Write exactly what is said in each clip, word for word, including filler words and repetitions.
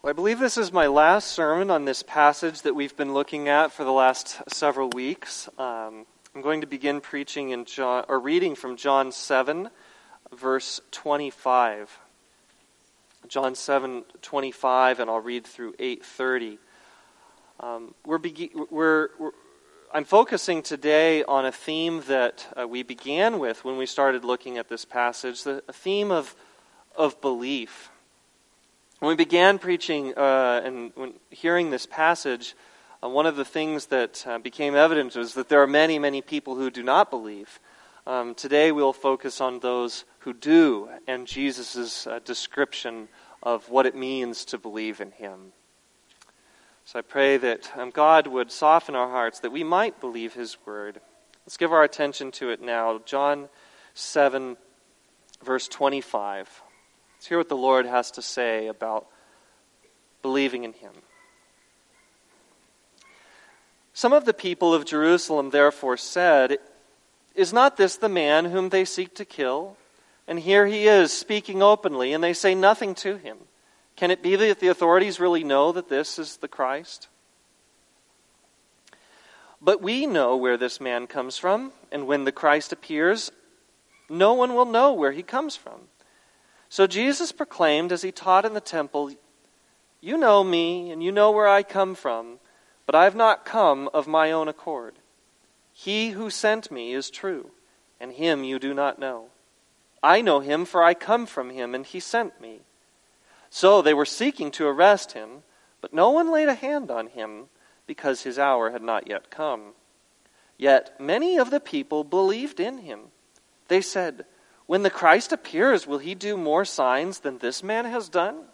I believe this is my last sermon on this passage that we've been looking at for the last several weeks. Um, I'm going to begin preaching in John, or reading from John seven, verse twenty-five. John seven twenty-five, and I'll read through eight thirty. Um, we're, be- we're, we're I'm focusing today on a theme that uh, we began with when we started looking at this passage, the a theme of of belief. When we began preaching uh, and when hearing this passage, uh, one of the things that uh, became evident was that there are many, many people who do not believe. Um, today we'll focus on those who do and Jesus' uh, description of what it means to believe in Him. So I pray that um, God would soften our hearts, that we might believe His Word. Let's give our attention to it now. John seven, verse twenty-five. Let's hear what the Lord has to say about believing in Him. Some of the people of Jerusalem therefore said, "Is not this the man whom they seek to kill? And here he is speaking openly, and they say nothing to him. Can it be that the authorities really know that this is the Christ? But we know where this man comes from, and when the Christ appears, no one will know where he comes from." So Jesus proclaimed as he taught in the temple, "You know me, and you know where I come from, but I have not come of my own accord. He who sent me is true, and him you do not know. I know him, for I come from him, and he sent me." So they were seeking to arrest him, but no one laid a hand on him, because his hour had not yet come. Yet many of the people believed in him. They said, "When the Christ appears, will he do more signs than this man has done?"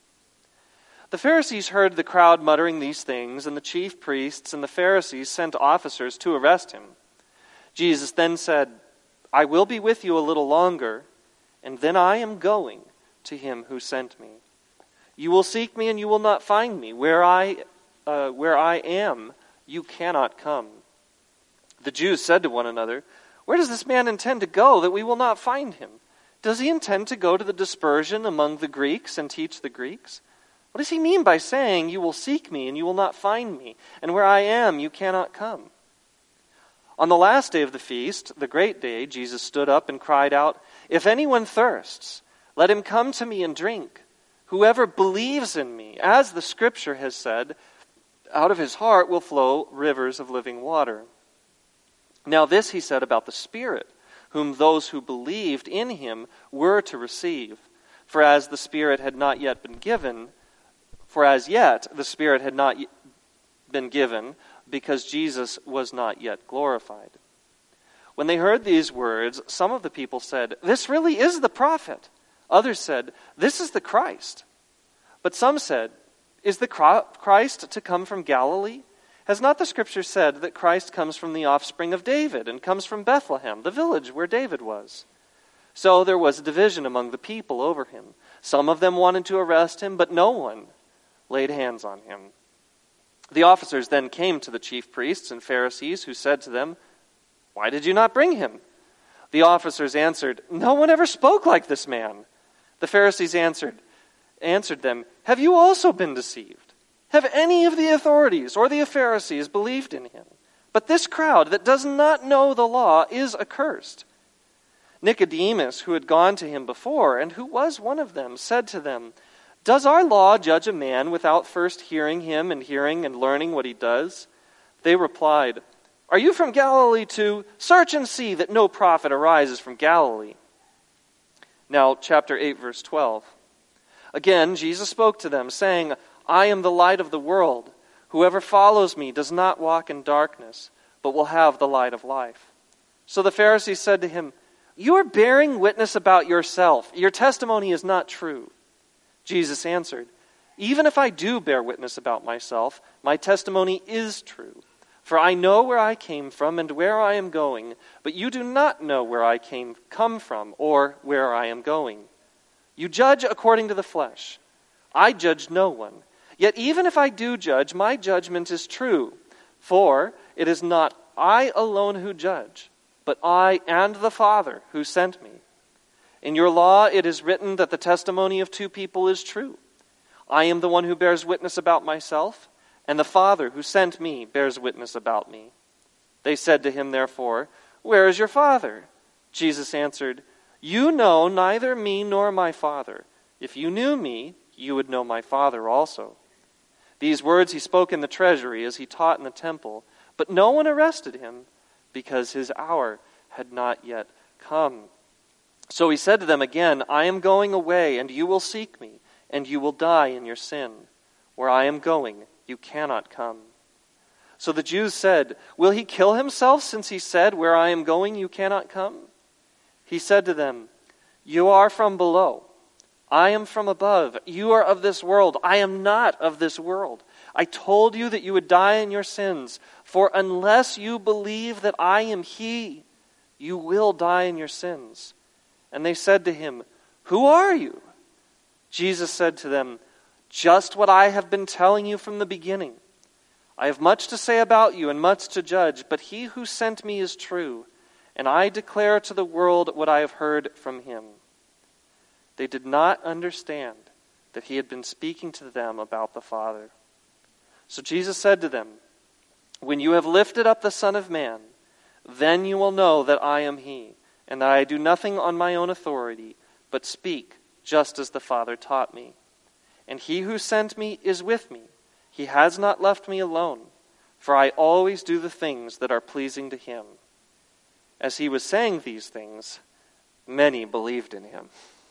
The Pharisees heard the crowd muttering these things, and the chief priests and the Pharisees sent officers to arrest him. Jesus then said, "I will be with you a little longer, and then I am going to him who sent me. You will seek me, and you will not find me. Where I, uh, where I am, you cannot come." The Jews said to one another, "Where does this man intend to go that we will not find him? Does he intend to go to the dispersion among the Greeks and teach the Greeks? What does he mean by saying, 'You will seek me and you will not find me, and where I am you cannot come'?" On the last day of the feast, the great day, Jesus stood up and cried out, "If anyone thirsts, let him come to me and drink. Whoever believes in me, as the Scripture has said, out of his heart will flow rivers of living water." Now this he said about the Spirit, whom those who believed in him were to receive. For as the Spirit had not yet been given, for as yet the Spirit had not been given, because Jesus was not yet glorified. When they heard these words, some of the people said, "This really is the prophet." Others said, "This is the Christ." But some said, "Is the Christ to come from Galilee? Has not the Scripture said that Christ comes from the offspring of David and comes from Bethlehem, the village where David was?" So there was a division among the people over him. Some of them wanted to arrest him, but no one laid hands on him. The officers then came to the chief priests and Pharisees, who said to them, "Why did you not bring him?" The officers answered, "No one ever spoke like this man." The Pharisees answered, answered them, "Have you also been deceived? Have any of the authorities or the Pharisees believed in him? But this crowd that does not know the law is accursed." Nicodemus, who had gone to him before, and who was one of them, said to them, "Does our law judge a man without first hearing him and hearing and learning what he does?" They replied, "Are you from Galilee too? Search and see that no prophet arises from Galilee." Now, chapter eight, verse twelve. Again, Jesus spoke to them, saying, "I am the light of the world. Whoever follows me does not walk in darkness, but will have the light of life." So the Pharisees said to him, "You are bearing witness about yourself. Your testimony is not true." Jesus answered, "Even if I do bear witness about myself, my testimony is true. For I know where I came from and where I am going, but you do not know where I came come from or where I am going. You judge according to the flesh. I judge no one. Yet even if I do judge, my judgment is true. For it is not I alone who judge, but I and the Father who sent me. In your law it is written that the testimony of two people is true. I am the one who bears witness about myself, and the Father who sent me bears witness about me." They said to him, therefore, "Where is your Father?" Jesus answered, "You know neither me nor my Father. If you knew me, you would know my Father also." These words he spoke in the treasury as he taught in the temple, but no one arrested him because his hour had not yet come. So he said to them again, "I am going away, and you will seek me, and you will die in your sin. Where I am going, you cannot come." So the Jews said, "Will he kill himself, since he said, 'Where I am going, you cannot come'?" He said to them, "You are from below. I am from above. You are of this world. I am not of this world. I told you that you would die in your sins, for unless you believe that I am he, you will die in your sins." And they said to him, "Who are you?" Jesus said to them, "Just what I have been telling you from the beginning. I have much to say about you and much to judge, but he who sent me is true, and I declare to the world what I have heard from him." They did not understand that he had been speaking to them about the Father. So Jesus said to them, "When you have lifted up the Son of Man, then you will know that I am he, and that I do nothing on my own authority, but speak just as the Father taught me. And he who sent me is with me. He has not left me alone, for I always do the things that are pleasing to him." As he was saying these things, many believed in him.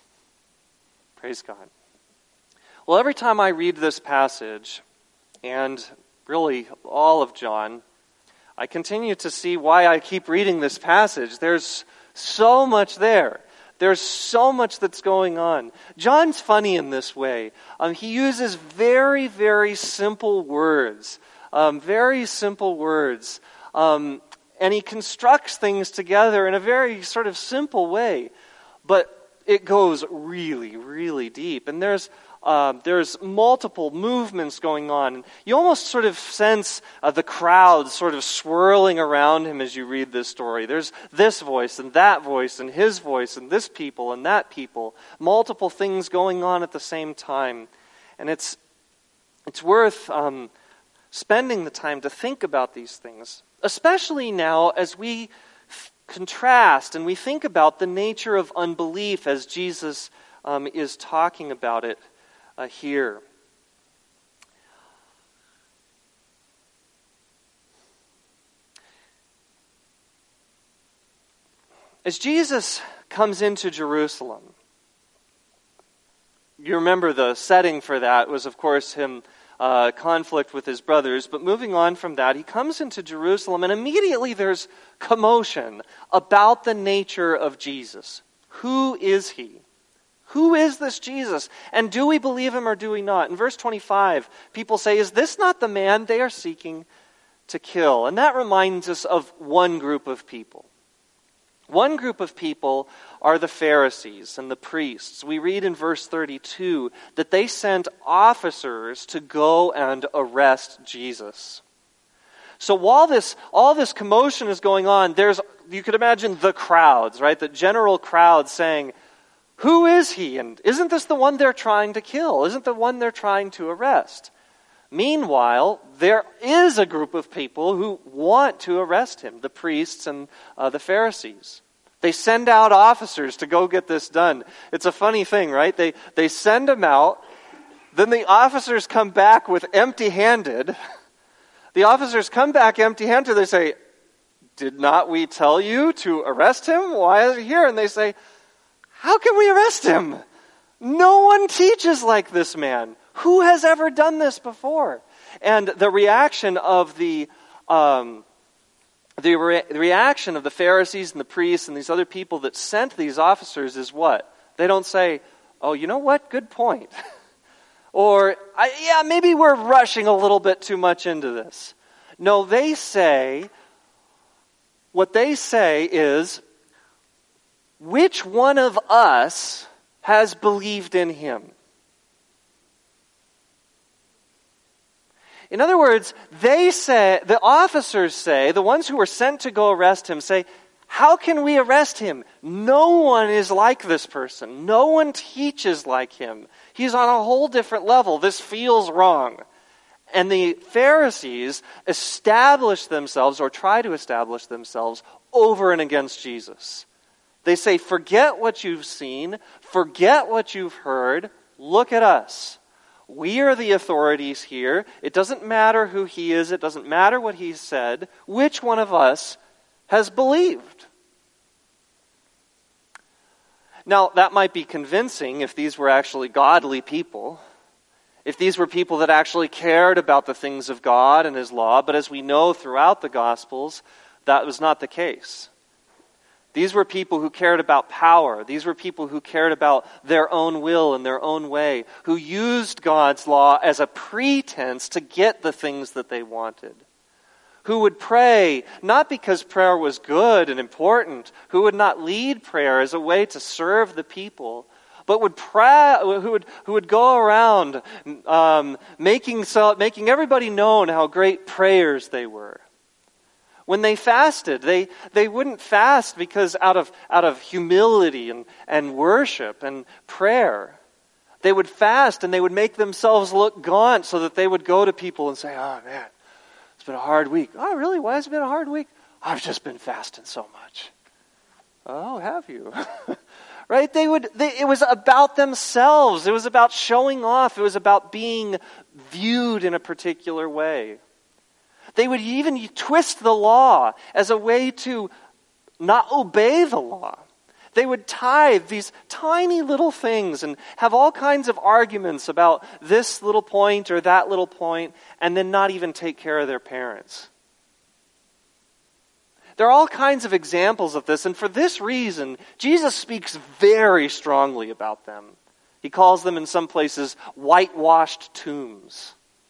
Praise God. Well, every time I read this passage, and really all of John, I continue to see why I keep reading this passage. There's so much there. There's so much that's going on. John's funny in this way. Um, he uses very, very simple words. Um, very simple words. Um, and he constructs things together in a very sort of simple way. But it goes really, really deep. And there's Uh, there's multiple movements going on. You almost sort of sense uh, the crowd sort of swirling around him as you read this story. There's this voice and that voice and his voice and this people and that people. Multiple things going on at the same time. And it's it's worth um, spending the time to think about these things, especially now as we f- contrast and we think about the nature of unbelief as Jesus um, is talking about it Uh, here. As Jesus comes into Jerusalem, you remember the setting for that was, of course, him uh, conflict with his brothers. But moving on from that, he comes into Jerusalem, and immediately there's commotion about the nature of Jesus. Who is he? Who is this Jesus? And do we believe him or do we not? In verse twenty-five, people say, "Is this not the man they are seeking to kill?" And that reminds us of one group of people. One group of people are the Pharisees and the priests. We read in verse thirty-two that they sent officers to go and arrest Jesus. So while this, all this commotion is going on, there's, you could imagine the crowds, right? The general crowd saying, "Who is he? And isn't this the one they're trying to kill? Isn't the one they're trying to arrest?" Meanwhile, there is a group of people who want to arrest him, the priests and uh, the Pharisees. They send out officers to go get this done. It's a funny thing, right? They, they send them out, then the officers come back with empty-handed. The officers come back empty-handed. They say, "Did not we tell you to arrest him? Why is he here?" And they say, "How can we arrest him? No one teaches like this man. Who has ever done this before?" And the reaction of the um, the, re- the reaction of the Pharisees and the priests and these other people that sent these officers is what? They don't say, "Oh, you know what? Good point." Or, I, "Yeah, maybe we're rushing a little bit too much into this." No, they say, what they say is, "Which one of us has believed in him?" In other words, they say, the officers say, the ones who were sent to go arrest him say, How can we arrest him? No one is like this person. No one teaches like him. He's on a whole different level. This feels wrong. And the Pharisees establish themselves, or try to establish themselves, over and against Jesus. They say, forget what you've seen, forget what you've heard, look at us. We are the authorities here. It doesn't matter who he is, it doesn't matter what he said. Which one of us has believed? Now, that might be convincing if these were actually godly people. If these were people that actually cared about the things of God and his law, but as we know throughout the Gospels, that was not the case. These were people who cared about power. These were people who cared about their own will and their own way, who used God's law as a pretense to get the things that they wanted. Who would pray, not because prayer was good and important, who would not lead prayer as a way to serve the people, but would pray, who would who would go around um, making so, making everybody known how great prayers they were. When they fasted, they, they wouldn't fast because out of out of humility and, and worship and prayer. They would fast and they would make themselves look gaunt so that they would go to people and say, oh man, it's been a hard week. Oh really? Why has it been a hard week? I've just been fasting so much. Oh, have you? Right? They would. They, it was about themselves. It was about showing off. It was about being viewed in a particular way. They would even twist the law as a way to not obey the law. They would tithe these tiny little things and have all kinds of arguments about this little point or that little point, and then not even take care of their parents. There are all kinds of examples of this, and for this reason, Jesus speaks very strongly about them. He calls them in some places whitewashed tombs.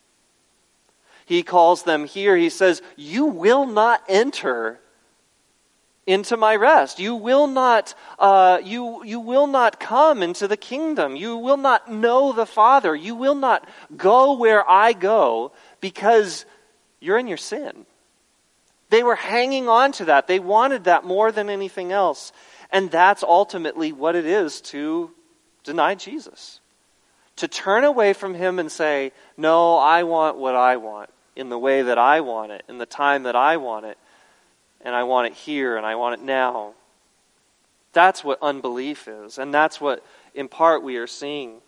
He calls them here, he says, you will not enter into my rest. You will not, uh, you, you will not come into the kingdom. You will not know the Father. You will not go where I go because you're in your sin. They were hanging on to that. They wanted that more than anything else. And that's ultimately what it is to deny Jesus. To turn away from him and say, no, I want what I want, in the way that I want it, in the time that I want it, and I want it here, and I want it now. That's what unbelief is, and that's what, in part, we are seeing.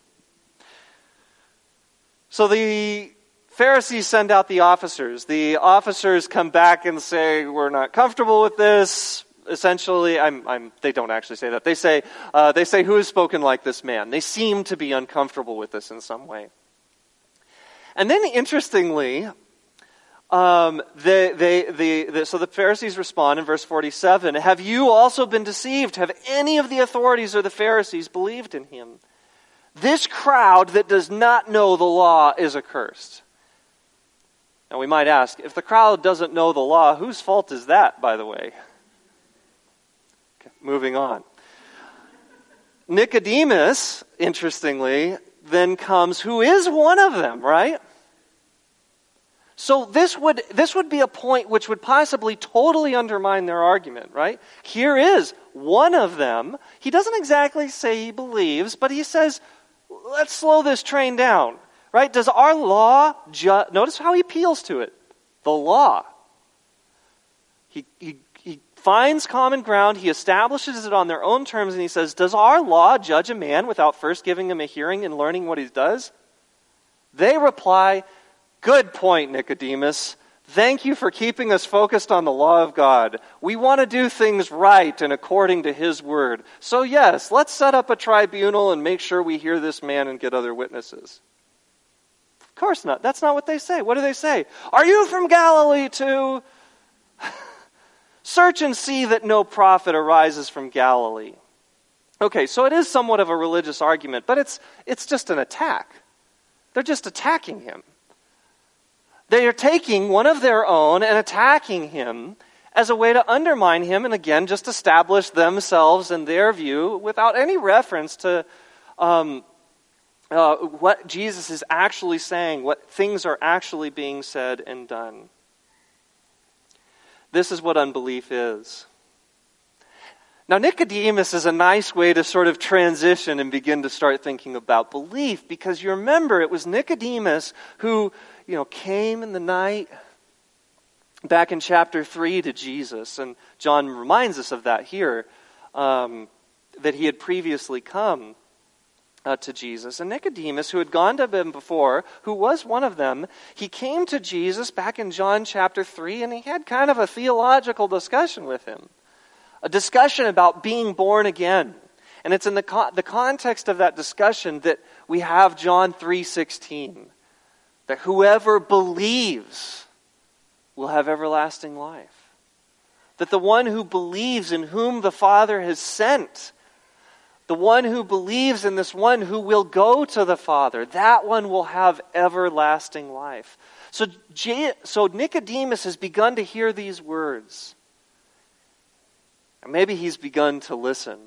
So the Pharisees send out the officers. The officers come back and say, we're not comfortable with this. Essentially, I'm, I'm, they don't actually say that. They say, uh, they say, who has spoken like this man? They seem to be uncomfortable with this in some way. And then, interestingly, Um, they, they, they, they, so the Pharisees respond in verse forty-seven, have you also been deceived? Have any of the authorities or the Pharisees believed in him? This crowd that does not know the law is accursed. Now we might ask, if the crowd doesn't know the law, whose fault is that, by the way? Okay, moving on. Nicodemus, interestingly, then comes, who is one of them, right? So this would this would be a point which would possibly totally undermine their argument, right? Here is one of them. He doesn't exactly say he believes, but he says, let's slow this train down, right? Does our law, ju- notice how he appeals to it, the law. He, he, he finds common ground, he establishes it on their own terms, and he says, does our law judge a man without first giving him a hearing and learning what he does? They reply, good point, Nicodemus. Thank you for keeping us focused on the law of God. We want to do things right and according to his word. So yes, let's set up a tribunal and make sure we hear this man and get other witnesses. Of course not. That's not what they say. What do they say? Are you from Galilee too? Search and see that no prophet arises from Galilee. Okay, so it is somewhat of a religious argument, but it's it's just an attack. They're just attacking him. They are taking one of their own and attacking him as a way to undermine him and again just establish themselves and their view without any reference to um, uh, what Jesus is actually saying, what things are actually being said and done. This is what unbelief is. Now, Nicodemus is a nice way to sort of transition and begin to start thinking about belief, because you remember it was Nicodemus who, you know, came in the night back in chapter three to Jesus, and John reminds us of that here, um, that he had previously come uh, to Jesus. And Nicodemus, who had gone to him before, who was one of them, he came to Jesus back in John chapter three, and he had kind of a theological discussion with him. A discussion about being born again. And it's in the co- the context of that discussion that we have John three sixteen. That whoever believes will have everlasting life. That the one who believes in whom the Father has sent, the one who believes in this one who will go to the Father, that one will have everlasting life. So, J- so Nicodemus has begun to hear these words. And maybe he's begun to listen.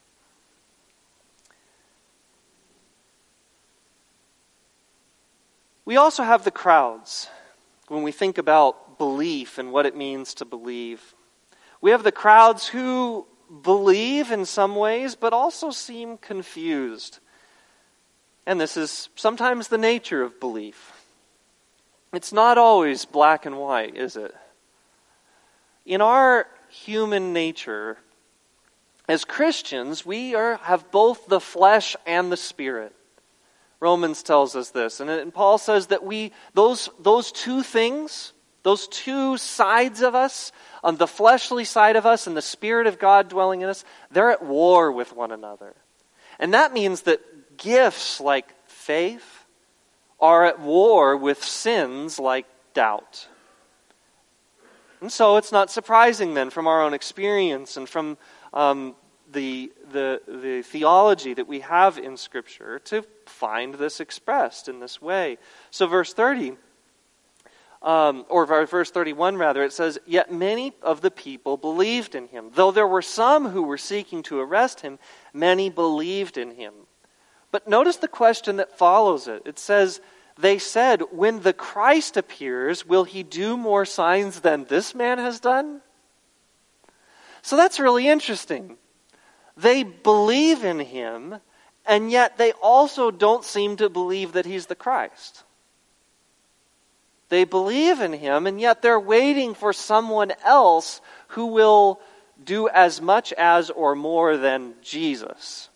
We also have the crowds when we think about belief and what it means to believe. We have the crowds who believe in some ways, but also seem confused. And this is sometimes the nature of belief. It's not always black and white, is it? In our human nature, as Christians, we are have both the flesh and the spirit. Romans tells us this, and, and Paul says that we those those two things, those two sides of us, on the fleshly side of us and the Spirit of God dwelling in us, they're at war with one another. And that means that gifts like faith are at war with sins like doubt. And so it's not surprising then from our own experience and from um, the, the, the theology that we have in Scripture to find this expressed in this way. So verse thirty, um, or verse thirty-one rather, it says, "Yet many of the people believed in him. Though there were some who were seeking to arrest him, many believed in him." But notice the question that follows it. It says, they said, "When the Christ appears, will he do more signs than this man has done?" So that's really interesting. They believe in him, and yet they also don't seem to believe that he's the Christ. They believe in him, and yet they're waiting for someone else who will do as much as or more than Jesus.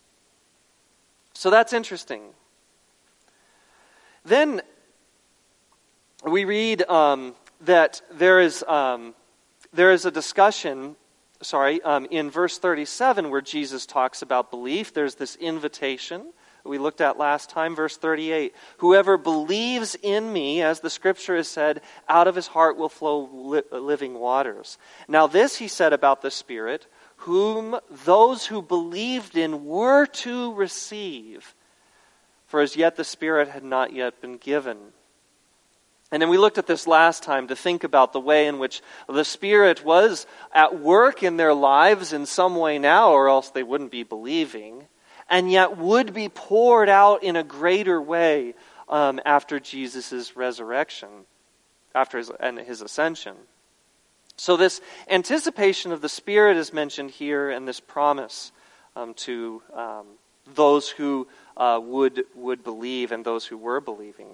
So that's interesting. Then we read um, that there is um, there is a discussion, sorry, um, in verse thirty-seven where Jesus talks about belief. There's this invitation we looked at last time, verse thirty-eight. "Whoever believes in me, as the Scripture has said, out of his heart will flow li- living waters." Now this he said about the Spirit, whom those who believed in were to receive. For as yet the Spirit had not yet been given. And then we looked at this last time to think about the way in which the Spirit was at work in their lives in some way now, or else they wouldn't be believing, and yet would be poured out in a greater way um, after Jesus' resurrection, after his, and his ascension. So this anticipation of the Spirit is mentioned here, and this promise um, to um, those who uh, would would believe and those who were believing.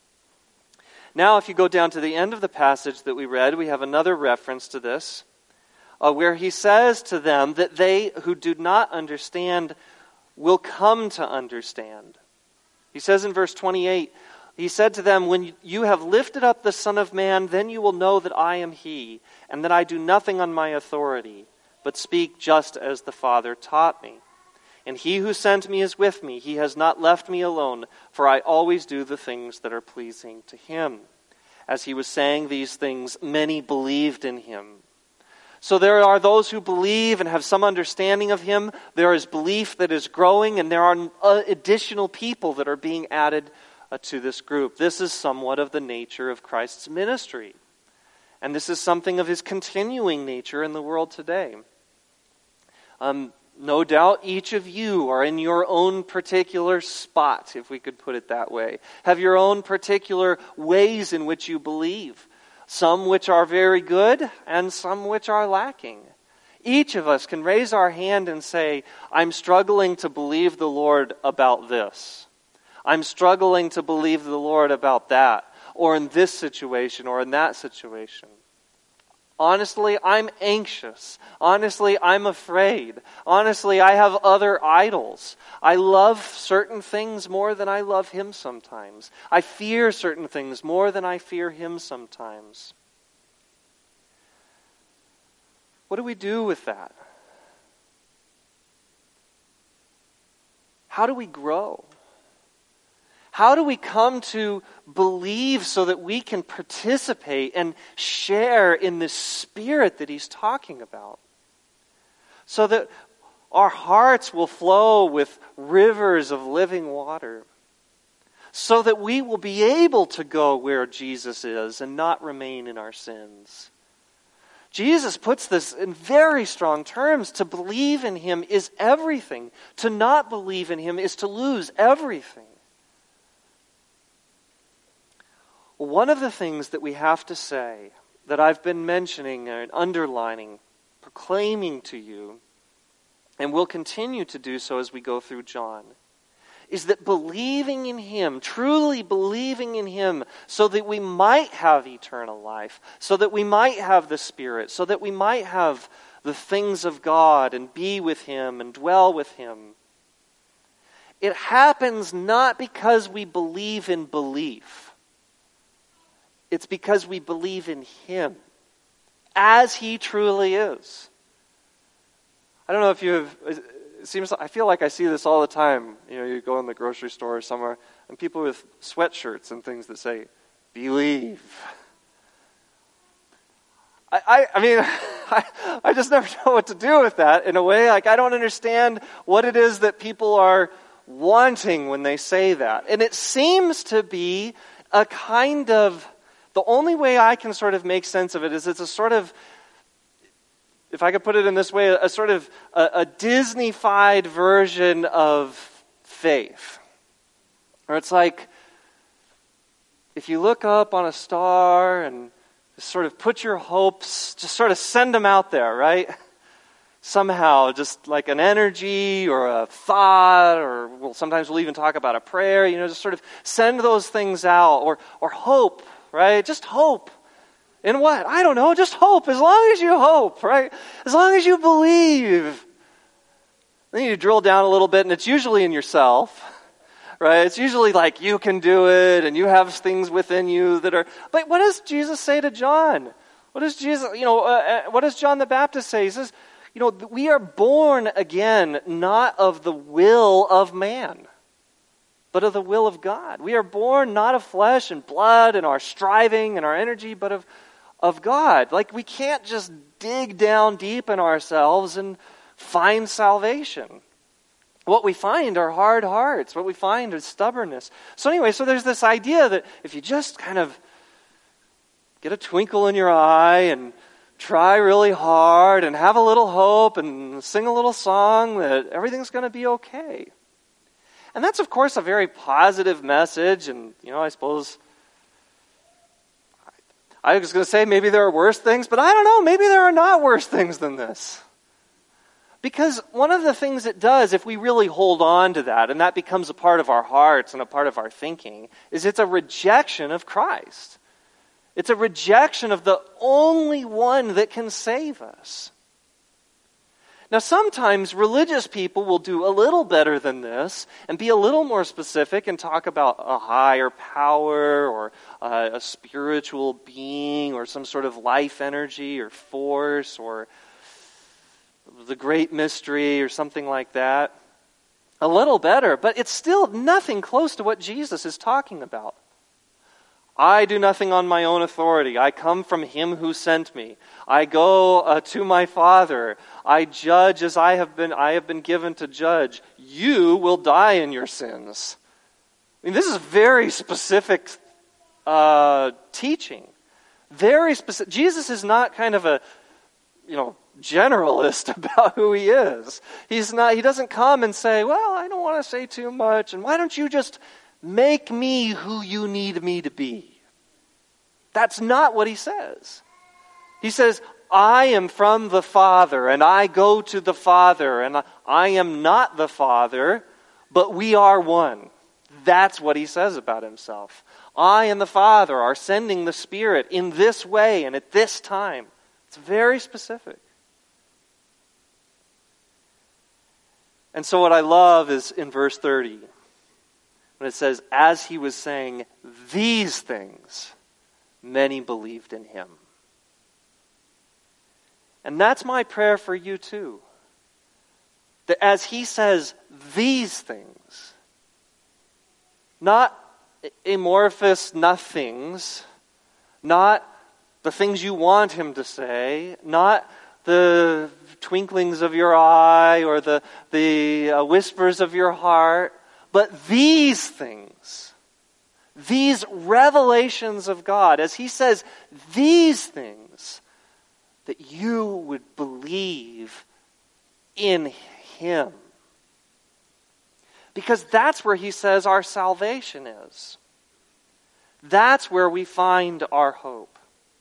Now, if you go down to the end of the passage that we read, we have another reference to this, uh, where he says to them that they who do not understand will come to understand. He says in verse twenty-eight, he said to them, "When you have lifted up the Son of Man, then you will know that I am he, and that I do nothing on my authority, but speak just as the Father taught me. And he who sent me is with me. He has not left me alone, for I always do the things that are pleasing to him." As he was saying these things, many believed in him. So there are those who believe and have some understanding of him. There is belief that is growing, and there are additional people that are being added uh, to this group. This is somewhat of the nature of Christ's ministry. And this is something of his continuing nature in the world today. Um, no doubt each of you are in your own particular spot, if we could put it that way. Have your own particular ways in which you believe. Some which are very good and some which are lacking. Each of us can raise our hand and say, I'm struggling to believe the Lord about this. I'm struggling to believe the Lord about that, or in this situation, or in that situation. Honestly, I'm anxious. Honestly, I'm afraid. Honestly, I have other idols. I love certain things more than I love Him sometimes. I fear certain things more than I fear Him sometimes. What do we do with that? How do we grow? How do we come to believe so that we can participate and share in this Spirit that He's talking about? So that our hearts will flow with rivers of living water. So that we will be able to go where Jesus is and not remain in our sins. Jesus puts this in very strong terms. To believe in Him is everything. To not believe in Him is to lose everything. One of the things that we have to say, that I've been mentioning and underlining, proclaiming to you, and will continue to do so as we go through John, is that believing in Him, truly believing in Him, so that we might have eternal life, so that we might have the Spirit, so that we might have the things of God and be with Him and dwell with Him. It happens not because we believe in belief. It's because we believe in Him as He truly is. I don't know if you have, it seems, I feel like I see this all the time. You know, you go in the grocery store or somewhere, and people with sweatshirts and things that say, believe. I, I, I mean, I, I just never know what to do with that in a way. Like, I don't understand what it is that people are wanting when they say that. And it seems to be a kind of, the only way I can sort of make sense of it is it's a sort of, if I could put it in this way, a sort of a, a Disney-fied version of faith. Or it's like, if you look up on a star and just sort of put your hopes, just sort of send them out there, right? Somehow, just like an energy or a thought, or well, sometimes we'll even talk about a prayer, you know, just sort of send those things out, or or hope, right? Just hope. In what? I don't know, just hope. As long as you hope, right? As long as you believe. Then you drill down a little bit, and it's usually in yourself, right? It's usually like you can do it, and you have things within you that are... But what does Jesus say to John? What does Jesus, you know, uh, what does John the Baptist say? He says, you know, we are born again not of the will of man, but of the will of God. We are born not of flesh and blood and our striving and our energy, but of, of God. Like, we can't just dig down deep in ourselves and find salvation. What we find are hard hearts. What we find is stubbornness. So anyway, so there's this idea that if you just kind of get a twinkle in your eye and try really hard and have a little hope and sing a little song, that everything's going to be okay. And that's, of course, a very positive message. And, you know, I suppose I was going to say maybe there are worse things, but I don't know. Maybe there are not worse things than this. Because one of the things it does, if we really hold on to that, and that becomes a part of our hearts and a part of our thinking, is it's a rejection of Christ. It's a rejection of the only one that can save us. Now, sometimes religious people will do a little better than this and be a little more specific and talk about a higher power or uh, a spiritual being or some sort of life energy or force or the great mystery or something like that. A little better, but it's still nothing close to what Jesus is talking about. I do nothing on my own authority. I come from Him who sent me. I go uh, to my Father. I judge as I have been I have been given to judge. You will die in your sins. I mean, this is very specific uh, teaching. Very specific. Jesus is not kind of a, you know, generalist about who He is. He's not. He doesn't come and say, "Well, I don't want to say too much, and why don't you just make me who you need me to be." That's not what He says. He says, I am from the Father, and I go to the Father, and I am not the Father, but we are one. That's what he says about himself. I and the Father are sending the Spirit in this way and at this time. It's very specific. And so what I love is in verse thirty, when it says, as he was saying these things, many believed in him. And that's my prayer for you too. That as he says these things, not amorphous nothings, not the things you want him to say, not the twinklings of your eye or the, the uh, whispers of your heart, but these things, these revelations of God, as he says these things, that you would believe in him. Because that's where he says our salvation is. That's where we find our hope.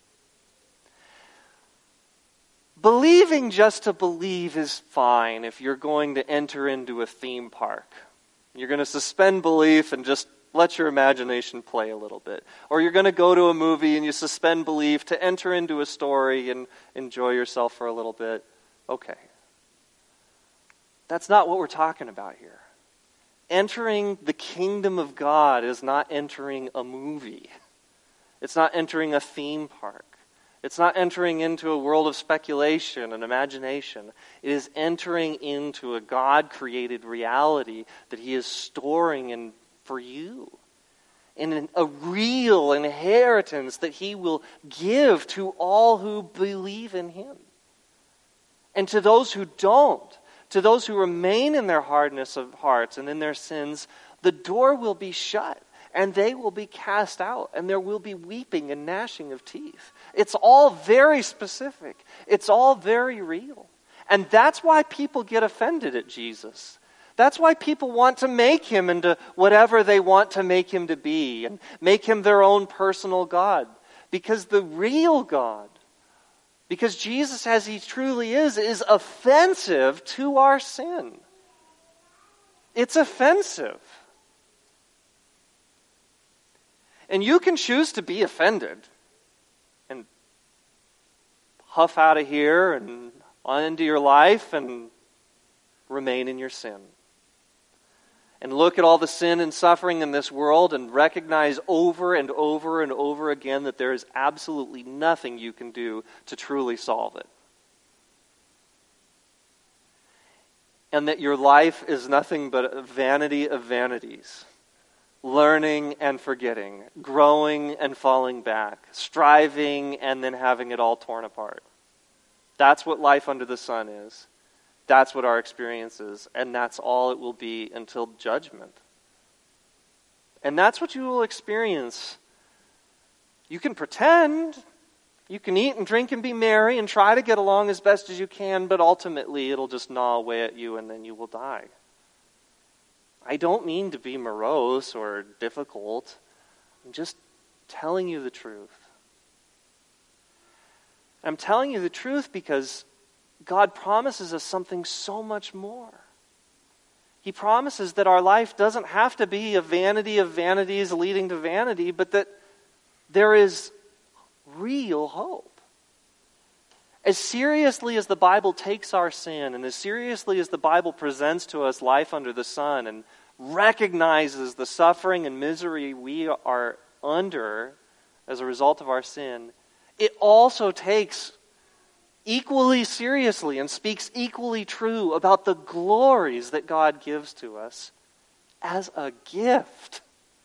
Believing just to believe is fine if you're going to enter into a theme park. You're going to suspend belief and just let your imagination play a little bit. Or you're going to go to a movie and you suspend belief to enter into a story and enjoy yourself for a little bit. Okay. That's not what we're talking about here. Entering the kingdom of God is not entering a movie. It's not entering a theme park. It's not entering into a world of speculation and imagination. It is entering into a God-created reality that he is storing in for you. And a real inheritance that he will give to all who believe in him. And to those who don't, to those who remain in their hardness of hearts and in their sins, the door will be shut and they will be cast out and there will be weeping and gnashing of teeth. It's all very specific. It's all very real. And that's why people get offended at Jesus. That's why people want to make him into whatever they want to make him to be and make him their own personal God. Because the real God, because Jesus as he truly is, is offensive to our sin. It's offensive. And you can choose to be offended and huff out of here and on into your life and remain in your sin. And look at all the sin and suffering in this world and recognize over and over and over again that there is absolutely nothing you can do to truly solve it. And that your life is nothing but a vanity of vanities. Learning and forgetting, growing and falling back, striving and then having it all torn apart. That's what life under the sun is. That's what our experience is, and that's all it will be until judgment. And that's what you will experience. You can pretend, you can eat and drink and be merry and try to get along as best as you can, but ultimately it'll just gnaw away at you and then you will die. I don't mean to be morose or difficult. I'm just telling you the truth. I'm telling you the truth because God promises us something so much more. He promises that our life doesn't have to be a vanity of vanities leading to vanity, but that there is real hope. As seriously as the Bible takes our sin, and as seriously as the Bible presents to us life under the sun, and recognizes the suffering and misery we are under as a result of our sin, it also takes equally seriously and speaks equally true about the glories that God gives to us as a gift.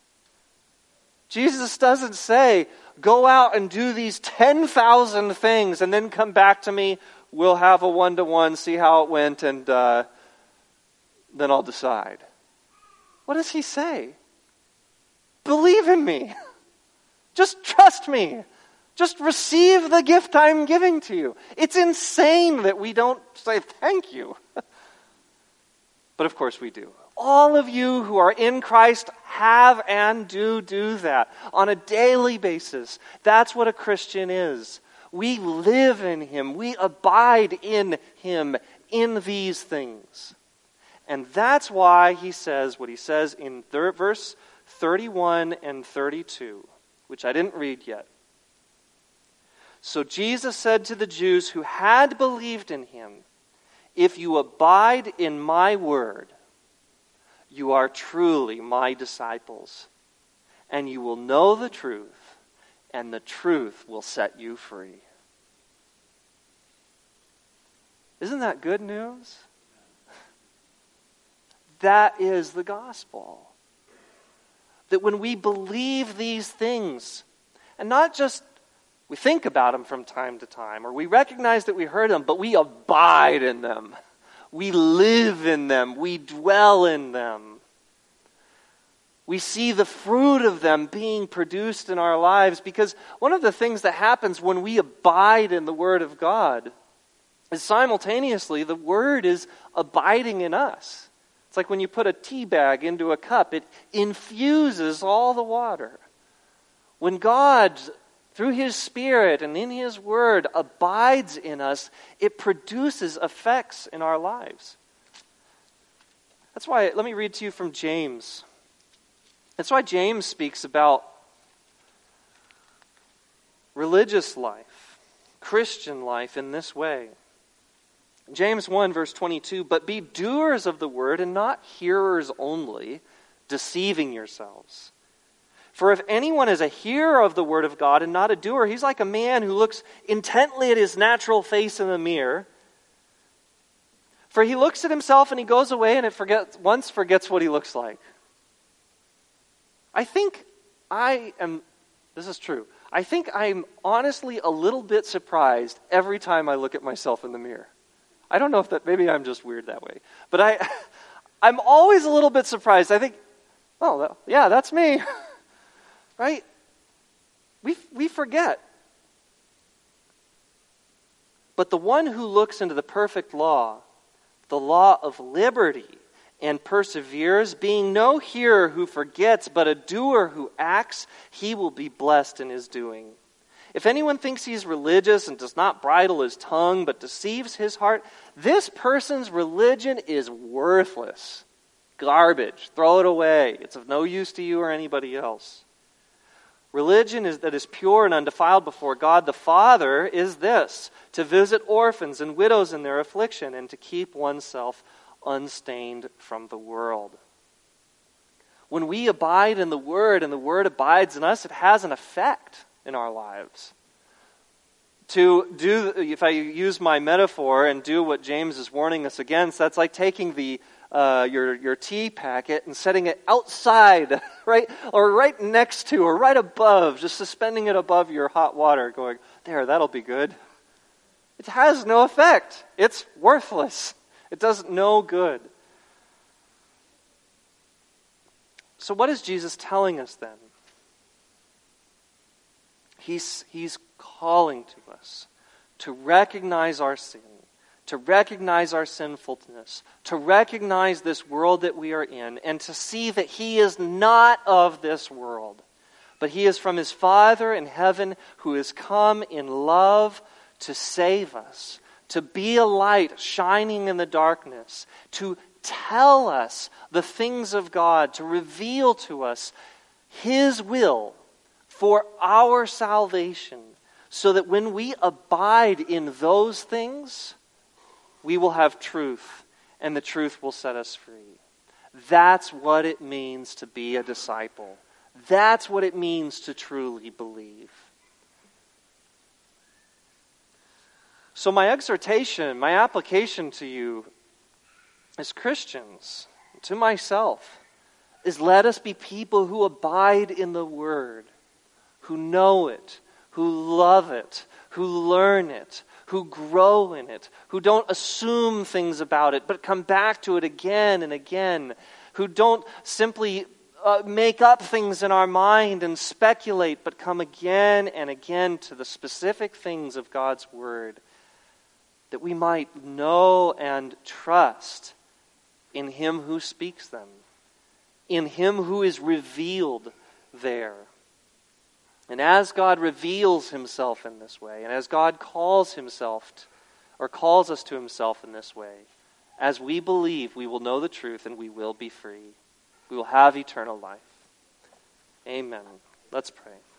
Jesus doesn't say, go out and do these ten thousand things and then come back to me. We'll have a one-to-one, see how it went, and uh, then I'll decide. What does he say? Believe in me. Just trust me. Just receive the gift I'm giving to you. It's insane that we don't say thank you. But of course we do. All of you who are in Christ have and do do that on a daily basis. That's what a Christian is. We live in him. We abide in him in these things. And that's why he says what he says in thir- verse thirty-one and thirty-two, which I didn't read yet. So Jesus said to the Jews who had believed in him, "If you abide in my word, you are truly my disciples, and you will know the truth, and the truth will set you free." Isn't that good news? That is the gospel. That when we believe these things, and not just we think about them from time to time, or we recognize that we heard them, but we abide in them. We live in them. We dwell in them. We see the fruit of them being produced in our lives, because one of the things that happens when we abide in the Word of God is simultaneously the Word is abiding in us. It's like when you put a tea bag into a cup, it infuses all the water. When God, through His Spirit and in His Word, abides in us, it produces effects in our lives. That's why, let me read to you from James. That's why James speaks about religious life, Christian life in this way. James one, verse twenty-two, "But be doers of the word and not hearers only, deceiving yourselves. For if anyone is a hearer of the word of God and not a doer, he's like a man who looks intently at his natural face in the mirror. For he looks at himself and he goes away and it forgets, once forgets what he looks like." I think I am, this is true, I think I'm honestly a little bit surprised every time I look at myself in the mirror. I don't know if that, maybe I'm just weird that way. But I, I'm always a little bit surprised. I think, oh, yeah, that's me. Right? We, we forget. But the one who looks into the perfect law, the law of liberty, and perseveres, being no hearer who forgets, but a doer who acts, he will be blessed in his doing. If anyone thinks he is religious and does not bridle his tongue, but deceives his heart, this person's religion is worthless. Garbage. Throw it away. It's of no use to you or anybody else. Religion is, that is pure and undefiled before God the Father is this: to visit orphans and widows in their affliction, and to keep oneself unstained from the world. When we abide in the Word and the Word abides in us, it has an effect in our lives. To do, if I use my metaphor and do what James is warning us against, that's like taking the uh, your your tea packet and setting it outside, right, or right next to, or right above, just suspending it above your hot water, going, there, that'll be good. It has no effect. It's worthless. It does no good. So what is Jesus telling us then? He's, he's calling to us to recognize our sin, to recognize our sinfulness, to recognize this world that we are in, and to see that He is not of this world, but He is from His Father in heaven, who has come in love to save us, to be a light shining in the darkness, to tell us the things of God, to reveal to us His will for our salvation, so that when we abide in those things, we will have truth, and the truth will set us free. That's what it means to be a disciple. That's what it means to truly believe. So my exhortation, my application to you as Christians, to myself, is let us be people who abide in the Word, who know it, who love it, who learn it, who grow in it, who don't assume things about it, but come back to it again and again, who don't simply uh, make up things in our mind and speculate, but come again and again to the specific things of God's Word, that we might know and trust in Him who speaks them, in Him who is revealed there. And as God reveals himself in this way, and as God calls himself, t- or calls us to himself in this way, as we believe, we will know the truth and we will be free. We will have eternal life. Amen. Let's pray.